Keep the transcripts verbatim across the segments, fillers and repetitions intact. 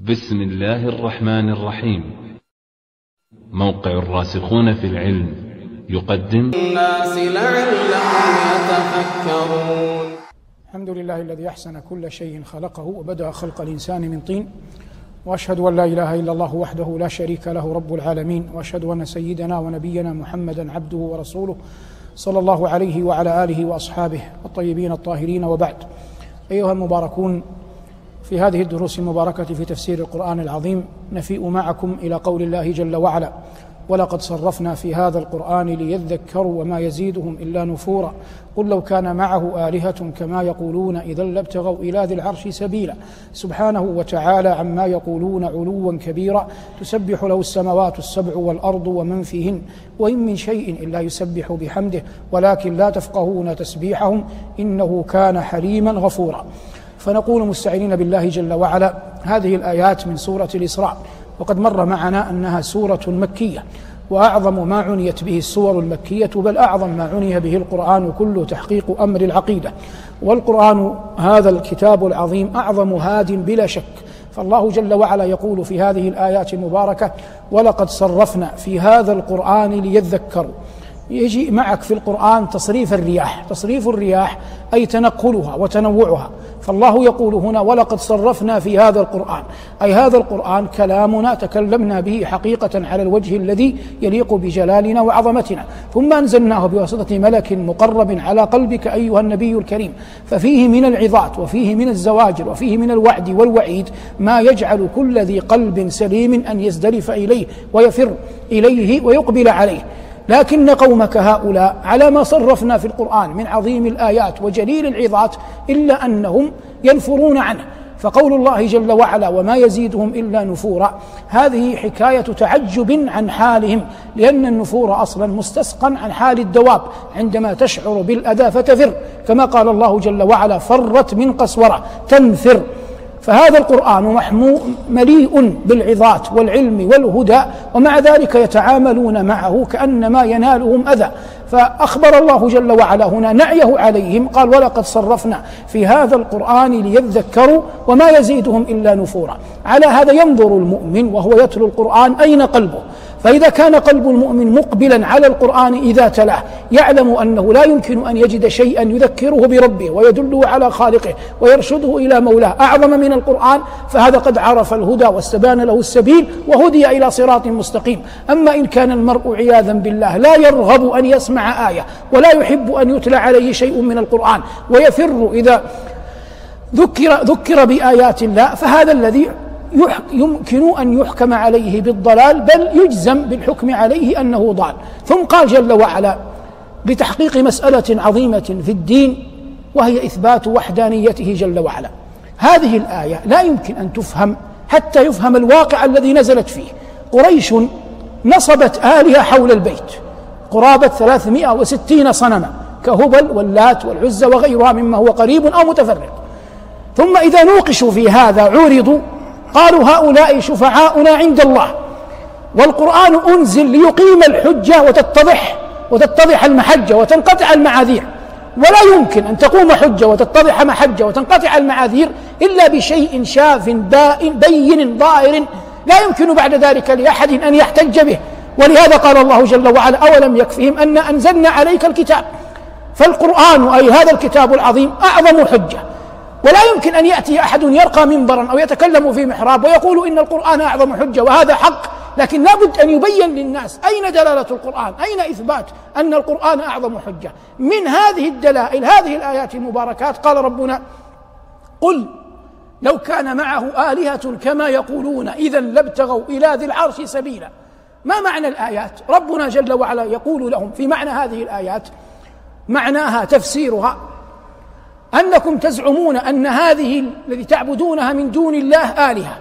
بسم الله الرحمن الرحيم. موقع الراسخون في العلم يقدم الناس لعلهم يتفكرون. الحمد لله الذي أحسن كل شيء خلقه وبدأ خلق الإنسان من طين، وأشهد أن لا إله إلا الله وحده لا شريك له رب العالمين، وأشهد أن سيدنا ونبينا محمدا عبده ورسوله صلى الله عليه وعلى آله وأصحابه الطيبين الطاهرين، وبعد. أيها المباركون، في هذه الدروس المباركة في تفسير القرآن العظيم نفيء معكم إلى قول الله جل وعلا: ولقد صرفنا في هذا القرآن ليذكروا وما يزيدهم إلا نفورا قل لو كان معه آلهة كما يقولون إذا لابتغوا إلى ذي العرش سبيلا سبحانه وتعالى عما يقولون علوا كبيرا تسبح له السماوات السبع والأرض ومن فيهن وإن من شيء إلا يسبح بحمده ولكن لا تفقهون تسبيحهم إنه كان حليما غفورا. فنقول مستعينين بالله جل وعلا: هذه الآيات من سورة الإسراء، وقد مر معنا أنها سورة مكية، وأعظم ما عنيت به السور المكية، بل أعظم ما عني به القرآن كله تحقيق أمر العقيدة. والقرآن هذا الكتاب العظيم أعظم هاد بلا شك. فالله جل وعلا يقول في هذه الآيات المباركة: ولقد صرفنا في هذا القرآن ليذكروا. يجي معك في القرآن تصريف الرياح، تصريف الرياح أي تنقلها وتنوعها. فالله يقول هنا: ولقد صرفنا في هذا القرآن، أي هذا القرآن كلامنا تكلمنا به حقيقة على الوجه الذي يليق بجلالنا وعظمتنا، ثم أنزلناه بواسطة ملك مقرب على قلبك أيها النبي الكريم، ففيه من العظات وفيه من الزواجر وفيه من الوعد والوعيد ما يجعل كل ذي قلب سليم أن يزدلف إليه ويفر إليه ويقبل عليه. لكن قومك هؤلاء على ما صرفنا في القرآن من عظيم الآيات وجليل العظات إلا أنهم ينفرون عنه. فقول الله جل وعلا: وما يزيدهم إلا نفورا، هذه حكاية تعجب عن حالهم، لأن النفور أصلا مستسقا عن حال الدواب عندما تشعر بالأذى فتفر، كما قال الله جل وعلا: فرت من قسورة تنفر. فهذا القرآن محمو مليء بالعظات والعلم والهدى، ومع ذلك يتعاملون معه كأنما ينالهم أذى. فأخبر الله جل وعلا هنا نعيه عليهم، قال: ولقد صرفنا في هذا القرآن ليذكروا وما يزيدهم إلا نفورا. على هذا ينظر المؤمن وهو يتلو القرآن أين قلبه، فإذا كان قلب المؤمن مقبلا على القرآن إذا تلاه يعلم أنه لا يمكن أن يجد شيئا يذكره بربه ويدله على خالقه ويرشده إلى مولاه أعظم من القرآن، فهذا قد عرف الهدى واستبان له السبيل وهدي إلى صراط مستقيم. أما إن كان المرء عياذا بالله لا يرغب أن يسمع آية ولا يحب أن يتلى عليه شيء من القرآن ويفر إذا ذكر, ذكر بآيات الله، فهذا الذي يمكن أن يحكم عليه بالضلال، بل يجزم بالحكم عليه أنه ضال. ثم قال جل وعلا بتحقيق مسألة عظيمة في الدين، وهي إثبات وحدانيته جل وعلا. هذه الآية لا يمكن أن تفهم حتى يفهم الواقع الذي نزلت فيه. قريش نصبت آلهة حول البيت قرابة ثلاثمائة وستين صنما، كهبل واللات والعزى وغيرها مما هو قريب أو متفرق. ثم إذا نوقشوا في هذا عورضوا، قالوا: هؤلاء شفعاؤنا عند الله، والقرآن أنزل ليقيم الحجة وتتضح وتتضح المحجة وتنقطع المعاذير، ولا يمكن أن تقوم حجة وتتضح محجة وتنقطع المعاذير إلا بشيء شاف بائن بين ظاهر لا يمكن بعد ذلك لأحد أن يحتج به. ولهذا قال الله جل وعلا: أولم يكفهم أن أنزلنا عليك الكتاب. فالقرآن أي هذا الكتاب العظيم أعظم حجة، ولا يمكن أن يأتي أحد يرقى منبرا أو يتكلم في محراب ويقول إن القرآن أعظم حجة، وهذا حق، لكن لابد أن يبين للناس أين دلالة القرآن، أين إثبات أن القرآن أعظم حجة. من هذه الدلائل هذه الآيات المباركات قال ربنا: قل لو كان معه آلهة كما يقولون إذا لابتغوا إلى ذي العرش سبيلا. ما معنى الآيات؟ ربنا جل وعلا يقول لهم في معنى هذه الآيات، معناها تفسيرها أنكم تزعمون أن هذه الذي تعبدونها من دون الله آلهة،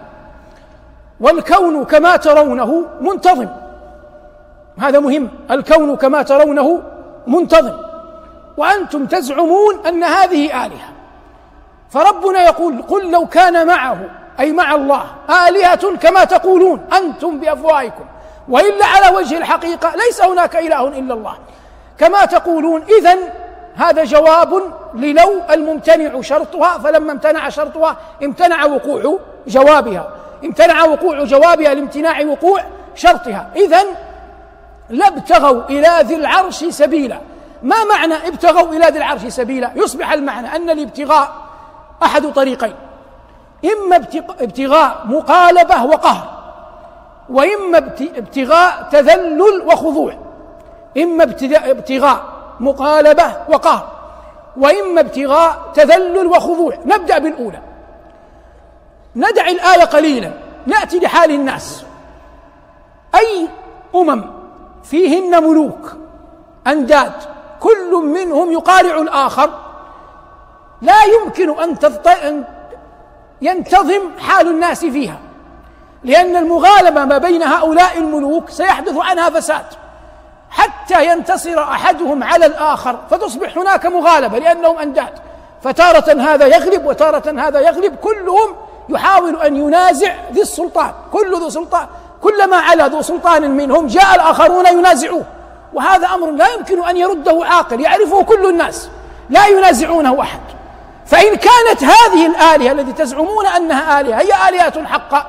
والكون كما ترونه منتظم. هذا مهم، الكون كما ترونه منتظم، وأنتم تزعمون أن هذه آلهة. فربنا يقول: قل لو كان معه أي مع الله آلهة كما تقولون أنتم بأفواهكم، وإلا على وجه الحقيقة ليس هناك إله إلا الله كما تقولون. إذن هذا جواب للو الممتنع شرطها، فلما امتنع شرطها امتنع وقوع جوابها. امتنع وقوع جوابها لامتناع وقوع شرطها. إذن لابتغوا إلى ذي العرش سبيلا. ما معنى ابتغوا إلى ذي العرش سبيلا؟ يصبح المعنى أن الابتغاء أحد طريقين: إما ابتغاء مقالبة وقهر، وإما ابتغاء تذلل وخضوع. إما ابتغاء مقالبة وقهر، وإما ابتغاء تذلل وخضوع. نبدأ بالأولى، ندع الآية قليلا، نأتي لحال الناس. أي أمم فيهن ملوك أنداد كل منهم يقارع الآخر، لا يمكن أن ينتظم حال الناس فيها، لأن المغالبة ما بين هؤلاء الملوك سيحدث عنها فساد حتى ينتصر أحدهم على الآخر، فتصبح هناك مغالبة لأنهم أنداد، فتارة هذا يغلب وتارة هذا يغلب، كلهم يحاول أن ينازع ذي السلطان. كل ذو سلطان كلما علا ذو سلطان منهم جاء الآخرون ينازعوه، وهذا أمر لا يمكن أن يرده عاقل، يعرفه كل الناس، لا ينازعونه أحد. فإن كانت هذه الآلهة التي تزعمون أنها آلهة هي آلهة حقا،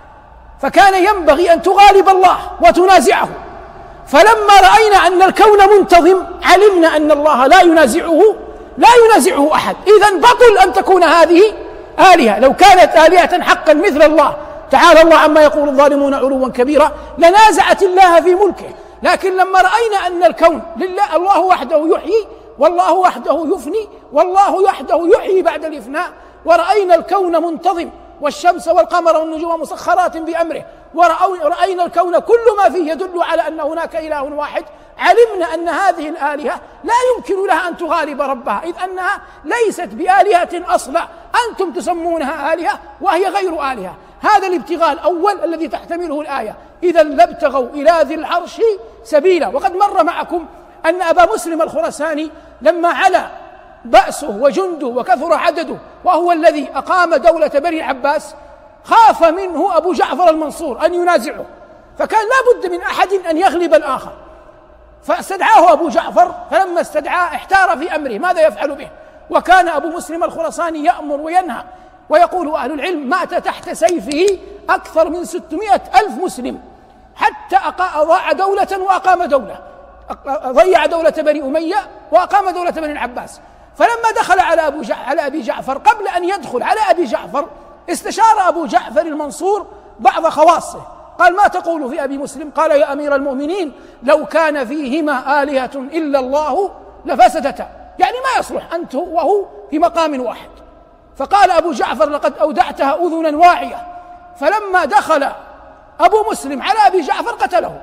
فكان ينبغي أن تغالب الله وتنازعه. فلما رأينا أن الكون منتظم علمنا أن الله لا ينازعه لا ينازعه أحد. إذن بطل أن تكون هذه آلهة. لو كانت آلهة حقا مثل الله تعالى الله عما يقول الظالمون علوا كبيرا لنازعت الله في ملكه. لكن لما رأينا أن الكون لله، الله وحده يحيي والله وحده يفني والله وحده يحيي بعد الإفناء، ورأينا الكون منتظم والشمس والقمر والنجوم مسخرات بأمره، ورأينا الكون كل ما فيه يدل على أن هناك إله واحد، علمنا أن هذه الآلهة لا يمكن لها أن تغالب ربها، إذ أنها ليست بآلهة أصلا، أنتم تسمونها آلهة وهي غير آلهة. هذا الابتغاء الأول الذي تحتمله الآية. إذا لابتغوا إلى ذي العرش سبيلا. وقد مر معكم أن أبا مسلم الخراساني لما علا بأسه وجنده وكثر عدده وهو الذي أقام دولة بني العباس، خاف منه أبو جعفر المنصور أن ينازعه، فكان لا بد من أحد أن يغلب الآخر، فاستدعاه أبو جعفر. فلما استدعاه احتار في أمره ماذا يفعل به، وكان أبو مسلم الخراساني يأمر وينهى، ويقول أهل العلم مات تحت سيفه أكثر من ستمائة ألف مسلم حتى أضاع دولة وأقام دولة، ضيع دولة بني أمية وأقام دولة بني العباس. فلما دخل على أبو جع... على أبي جعفر، قبل أن يدخل على أبي جعفر استشار أبو جعفر المنصور بعض خواصه، قال: ما تقول في أبي مسلم؟ قال: يا أمير المؤمنين، لو كان فيهما آلهة إلا الله لفسدتا، يعني ما يصلح أنت وهو في مقام واحد. فقال أبو جعفر: لقد أودعتها أذنا واعية. فلما دخل أبو مسلم على أبي جعفر قتله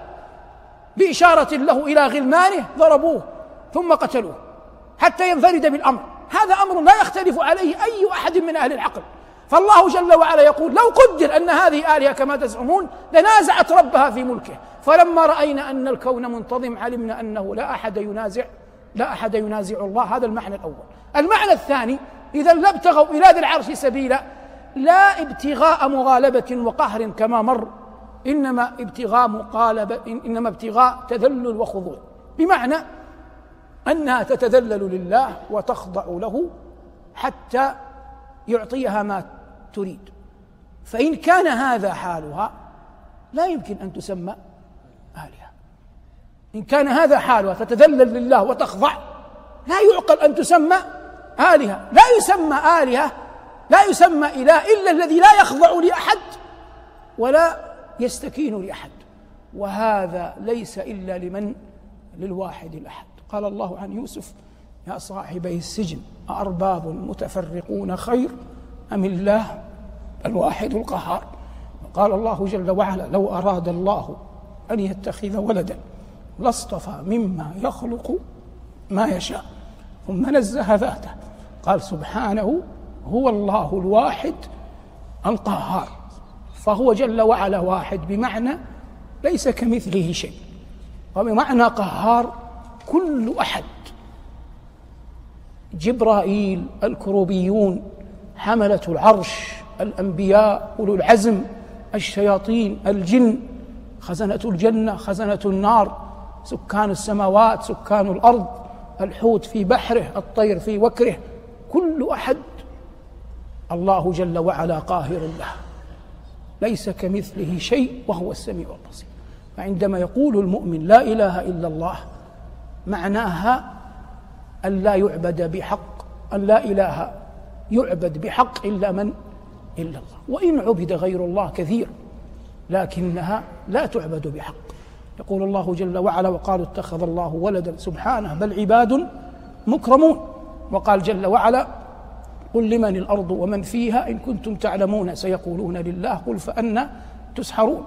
بإشارة له إلى غلمانه، ضربوه ثم قتلوه حتى ينفرد بالأمر. هذا أمر لا يختلف عليه أي أحد من أهل العقل. فالله جل وعلا يقول: لو قدر أن هذه آلهة كما تزعمون لنازعت ربها في ملكه. فلما رأينا أن الكون منتظم علمنا أنه لا أحد ينازع لا أحد ينازع الله. هذا المعنى الأول. المعنى الثاني: إذا لابتغوا إلى ذي العرش سبيلا، لا ابتغاء مغالبة وقهر كما مر، إنما ابتغاء مقالبة، إنما ابتغاء تذلل وخضوع، بمعنى أنها تتذلل لله وتخضع له حتى يعطيها ما تريد. فإن كان هذا حالها لا يمكن أن تسمى آلهة. إن كان هذا حالها تتذلل لله وتخضع، لا يعقل أن تسمى آلهة. لا يسمى آلهة، لا يسمى إله إلا الذي لا يخضع لأحد ولا يستكين لأحد، وهذا ليس إلا لمن للواحد الأحد. قال الله عن يوسف: يا صاحبي السجن أأرباب متفرقون خير أم الله الواحد القهار. قال الله جل وعلا: لو أراد الله أن يتخذ ولدا لاصطفى مما يخلق ما يشاء، ثم نزه ذاته قال سبحانه هو الله الواحد القهار. فهو جل وعلا واحد بمعنى ليس كمثله شيء، وبمعنى قهار كل أحد. جبرائيل، الكروبيون، حملة العرش، الأنبياء، أولو العزم، الشياطين، الجن، خزنة الجنة، خزنة النار، سكان السماوات، سكان الأرض، الحوت في بحره، الطير في وكره، كل أحد الله جل وعلا قاهر له، ليس كمثله شيء وهو السميع البصير. فعندما يقول المؤمن لا إله إلا الله معناها أن لا يعبد بحق، أن لا إله يعبد بحق إلا من إلا الله، وإن عبد غير الله كثير لكنها لا تعبد بحق. يقول الله جل وعلا وقالوا اتخذ الله ولدا سبحانه بل عباد مكرمون. وقال جل وعلا قل لمن الأرض ومن فيها إن كنتم تعلمون سيقولون لله قل فأنى تسحرون،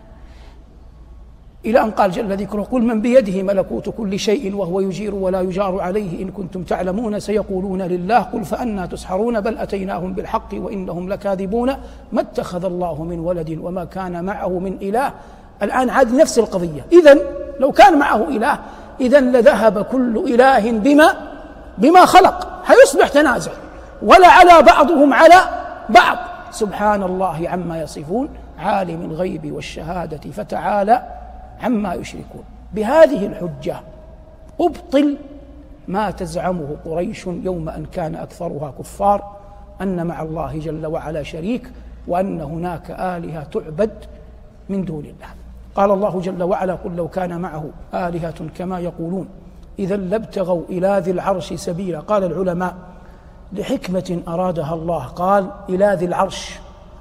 إلى أن قال جل ذكره قل من بيده ملكوت كل شيء وهو يجير ولا يجار عليه إن كنتم تعلمون سيقولون لله قل فأنى تسحرون بل أتيناهم بالحق وإنهم لكاذبون ما اتخذ الله من ولد وما كان معه من إله. الآن عاد نفس القضية. إذن لو كان معه إله إذن لذهب كل إله بما بما خلق، هيصبح تنازع ولا على بعضهم على بعض. سبحان الله عما يصفون عالم الغيب والشهادة فتعالى عما يشركون. بهذه الحجة أبطل ما تزعمه قريش يوم أن كان أكثرها كفار أن مع الله جل وعلا شريك وأن هناك آلهة تعبد من دون الله. قال الله جل وعلا قل لو كان معه آلهة كما يقولون إذا لابتغوا إلى ذي العرش سبيلا. قال العلماء لحكمة أرادها الله قال إلى ذي العرش،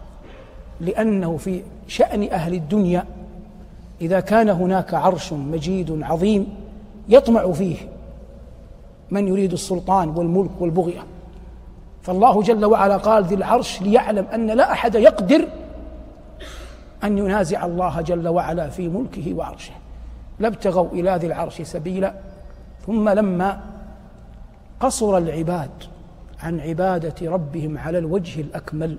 لأنه في شأن أهل الدنيا إذا كان هناك عرش مجيد عظيم يطمع فيه من يريد السلطان والملك والبغية، فالله جل وعلا قال ذي العرش ليعلم أن لا أحد يقدر أن ينازع الله جل وعلا في ملكه وعرشه. لابتغوا إلى ذي العرش سبيلا. ثم لما قصر العباد عن عبادة ربهم على الوجه الأكمل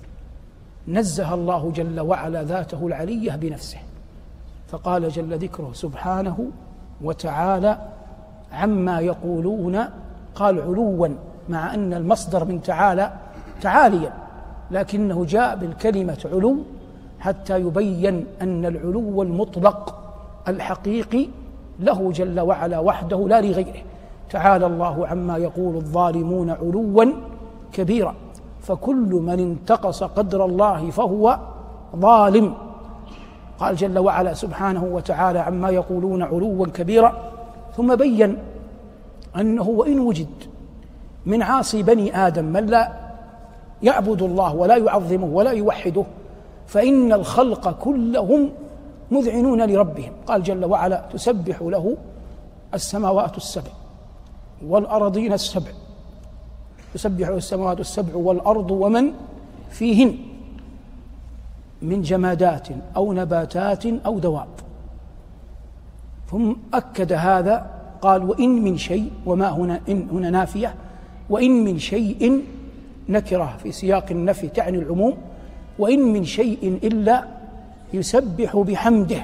نزه الله جل وعلا ذاته العلية بنفسه، فقال جل ذكره سبحانه وتعالى عما يقولون. قال علوا مع أن المصدر من تعالى تعاليا، لكنه جاء بالكلمة علو حتى يبين أن العلو المطلق الحقيقي له جل وعلا وحده لا لغيره. تعالى الله عما يقول الظالمون علوا كبيرا، فكل من انتقص قدر الله فهو ظالم. قال جل وعلا سبحانه وتعالى عما يقولون علوا كبيرا، ثم بين أنه وإن وجد من عاصي بني آدم من لا يعبد الله ولا يعظمه ولا يوحده فإن الخلق كلهم مذعنون لربهم. قال جل وعلا تسبح له السماوات السبع والأرضين السبع، تسبح له السماوات السبع والأرض ومن فيهن من جمادات أو نباتات أو دواب. ثم أكد هذا قال وإن من شيء، وما هنا إن هنا نافية، وإن من شيء نكرة في سياق النفي تعني العموم، وإن من شيء إلا يسبح بحمده،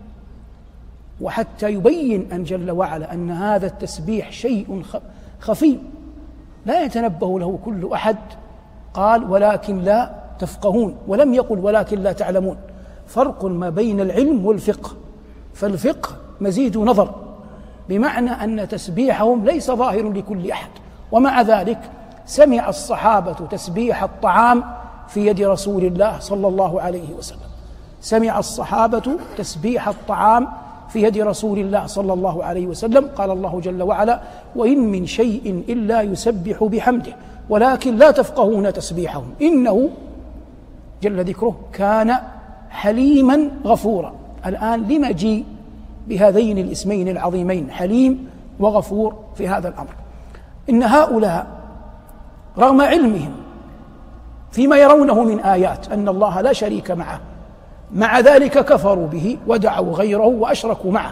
وحتى يبين أن جل وعلا أن هذا التسبيح شيء خفي لا يتنبه له كل أحد. قال ولكن لا تفقهون، ولم يقل ولكن لا تعلمون. فرق ما بين العلم والفقه، فالفقه مزيد نظر بمعنى أن تسبيحهم ليس ظاهر لكل أحد. ومع ذلك سمع الصحابة تسبيح الطعام في يد رسول الله صلى الله عليه وسلم، سمع الصحابة تسبيح الطعام في يد رسول الله صلى الله عليه وسلم. قال الله جل وعلا وإن من شيء إلا يسبح بحمده ولكن لا تفقهون تسبيحهم إنه جل ذكره كان حليما غفورا. الآن لما جي بهذين الاسمين العظيمين حليم وغفور في هذا الأمر؟ إن هؤلاء رغم علمهم فيما يرونه من آيات أن الله لا شريك معه، مع ذلك كفروا به ودعوا غيره وأشركوا معه.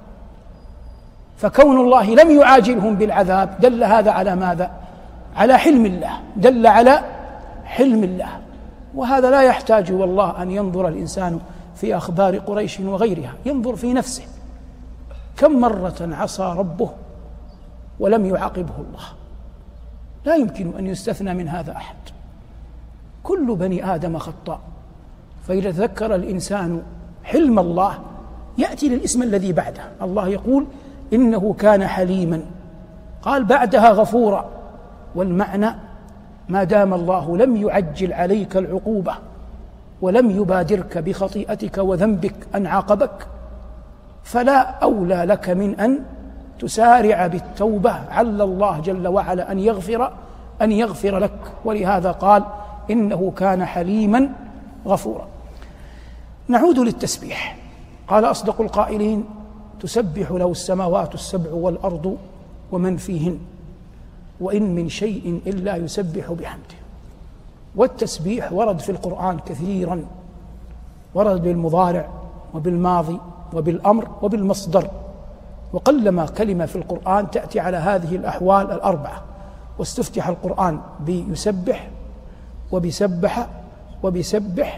فكون الله لم يعاجلهم بالعذاب دل هذا على ماذا؟ على حلم الله، دل على حلم الله. وهذا لا يحتاج والله أن ينظر الإنسان في أخبار قريش وغيرها، ينظر في نفسه كم مرة عصى ربه ولم يعاقبه الله. لا يمكن أن يستثنى من هذا أحد، كل بني آدم خطاء. فإذا تذكر الإنسان حلم الله يأتي للاسم الذي بعده. الله يقول إنه كان حليما، قال بعدها غفورا، والمعنى ما دام الله لم يعجل عليك العقوبة ولم يبادرك بخطيئتك وذنبك أن عاقبك، فلا أولى لك من أن تسارع بالتوبة عل الله جل وعلا أن يغفر أن يغفر لك. ولهذا قال إنه كان حليما غفورا. نعود للتسبيح. قال أصدق القائلين: تسبح له السماوات السبع والأرض ومن فيهن وإن من شيء إلا يسبح بحمده. والتسبيح ورد في القرآن كثيرا، ورد بالمضارع وبالماضي وبالأمر وبالمصدر، وقلما كلمة في القرآن تأتي على هذه الأحوال الأربعة. واستفتح القرآن بيسبح وبسبح وبسبح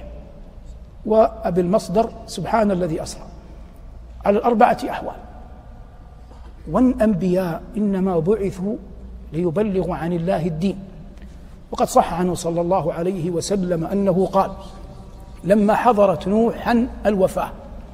وبالمصدر سبحان الذي أسرى، على الأربعة أحوال. والأنبياء إنما بعثوا ليبلغوا عن الله الدين. وقد صح عنه صلى الله عليه وسلم أنه قال لما حضرت نوحا الوفاة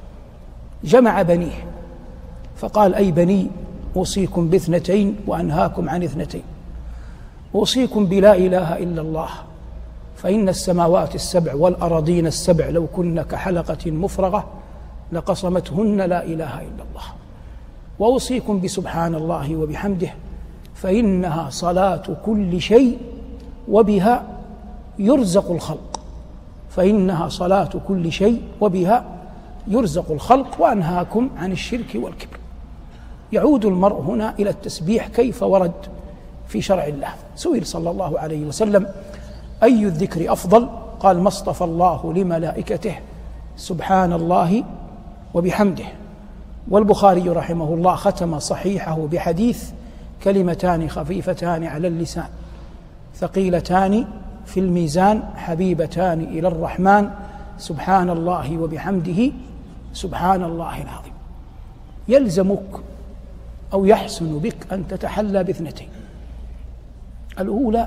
جمع بنيه فقال: أي بني، أوصيكم باثنتين وأنهاكم عن اثنتين. أوصيكم بلا إله إلا الله، فإن السماوات السبع والأراضين السبع لو كن كحلقة مفرغة لقصمتهن لا إله إلا الله. وأوصيكم بسبحان الله وبحمده، فإنها صلاة كل شيء وبها يرزق الخلق فإنها صلاة كل شيء وبها يرزق الخلق. وأنهاكم عن الشرك والكبر. يعود المرء هنا إلى التسبيح كيف ورد في شرع الله. سئل صلى الله عليه وسلم: أي الذكر أفضل؟ قال: ما اصطفى الله لملائكته سبحان الله وبحمده. والبخاري رحمه الله ختم صحيحه بحديث: كلمتان خفيفتان على اللسان ثقيلتان في الميزان حبيبتان إلى الرحمن سبحان الله وبحمده سبحان الله العظيم. يلزمك أو يحسن بك أن تتحلى باثنتين: الأولى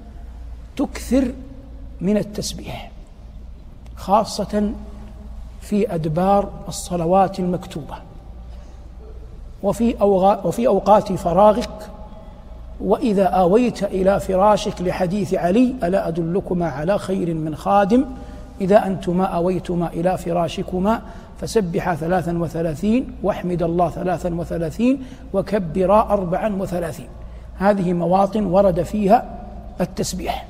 تكثر من التسبيح، خاصة في أدبار الصلوات المكتوبة وفي وفي أوقات فراغك، وإذا آويت إلى فراشك، لحديث علي: ألا أدلكما على خير من خادم إذا أنتما آويتما إلى فراشكما فسبحا ثلاثا وثلاثين واحمد الله ثلاثا وثلاثين وكبرا أربعا وثلاثين. هذه مواطن ورد فيها التسبيح.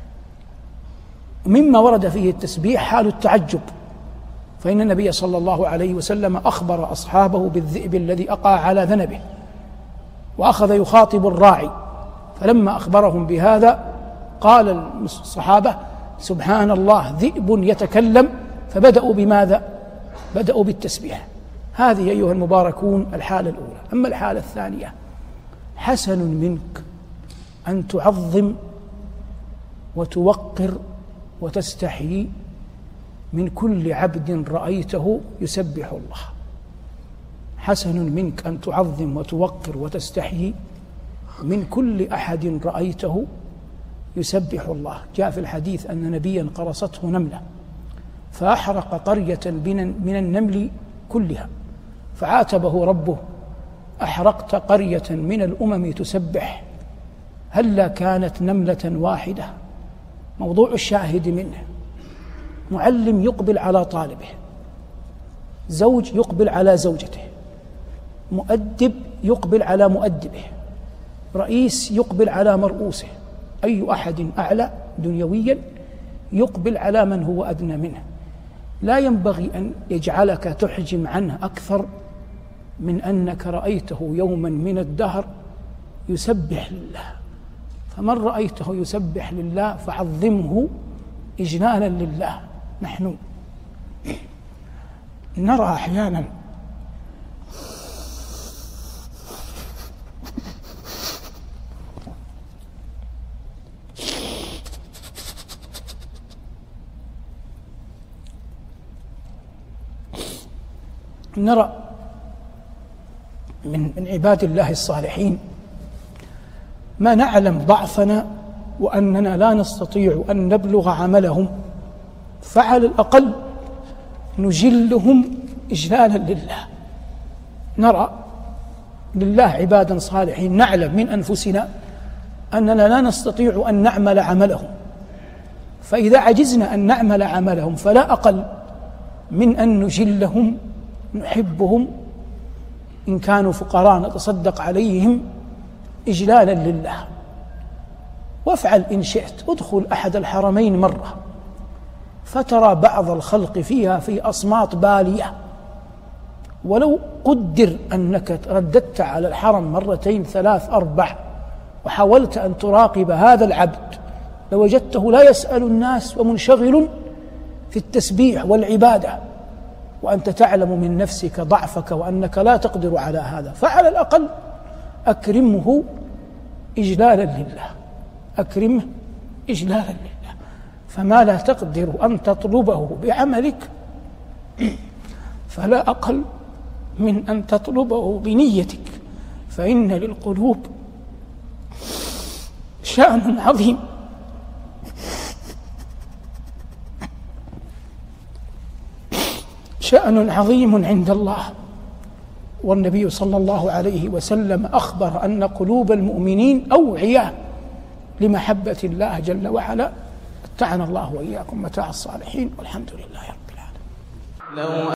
مما ورد فيه التسبيح حال التعجب، فإن النبي صلى الله عليه وسلم أخبر أصحابه بالذئب الذي أقع على ذنبه، وأخذ يخاطب الراعي، فلما أخبرهم بهذا قال الصحابة: سبحان الله، ذئب يتكلم. فبدأوا بماذا؟ بدأوا بالتسبيح. هذه أيها المباركون الحالة الأولى. أما الحالة الثانية: حسن منك أن تعظم وتوقر وتستحيي من كل عبد رأيته يسبح الله. حسن منك أن تعظم وتوقر وتستحيي من كل أحد رأيته يسبح الله. جاء في الحديث أن نبيا قرصته نملة فأحرق قرية من النمل كلها، فعاتبه ربه: أحرقت قرية من الأمم تسبح، هلا كانت نملة واحدة؟ موضوع الشاهد منه: معلم يقبل على طالبه، زوج يقبل على زوجته، مؤدب يقبل على مؤدبه، رئيس يقبل على مرؤوسه، أي أحد أعلى دنيويا يقبل على من هو أدنى منه. لا ينبغي أن يجعلك تحجم عنه أكثر من أنك رأيته يوما من الدهر يسبح لله. فمن رأيته يسبح لله فعظمه إجلالا لله. نحن نرى أحيانا نرى من من عباد الله الصالحين ما نعلم ضعفنا وأننا لا نستطيع أن نبلغ عملهم، فعلى الأقل نجلهم إجلالا لله. نرى لله عبادا صالحين نعلم من أنفسنا أننا لا نستطيع أن نعمل عملهم، فإذا عجزنا أن نعمل عملهم فلا أقل من أن نجلهم نحبهم، إن كانوا فقراء نتصدق عليهم إجلالا لله. وافعل إن شئت، ادخل أحد الحرمين مرة فترى بعض الخلق فيها في أصمات بالية، ولو قدر أنك رددت على الحرم مرتين ثلاث أربع وحاولت أن تراقب هذا العبد لوجدته لا يسأل الناس ومنشغل في التسبيح والعبادة، وأنت تعلم من نفسك ضعفك وأنك لا تقدر على هذا، فعلى الأقل أكرمه إجلالا لله، أكرمه إجلالا لله. فما لا تقدر أن تطلبه بعملك فلا أقل من أن تطلبه بنيتك، فإن للقلوب شأن عظيم شأن عظيم عند الله. والنبي صلى الله عليه وسلم أخبر أن قلوب المؤمنين أوعية لمحبة الله جل وعلا. متعنا الله وإياكم متاع الصالحين، والحمد لله رب العالمين.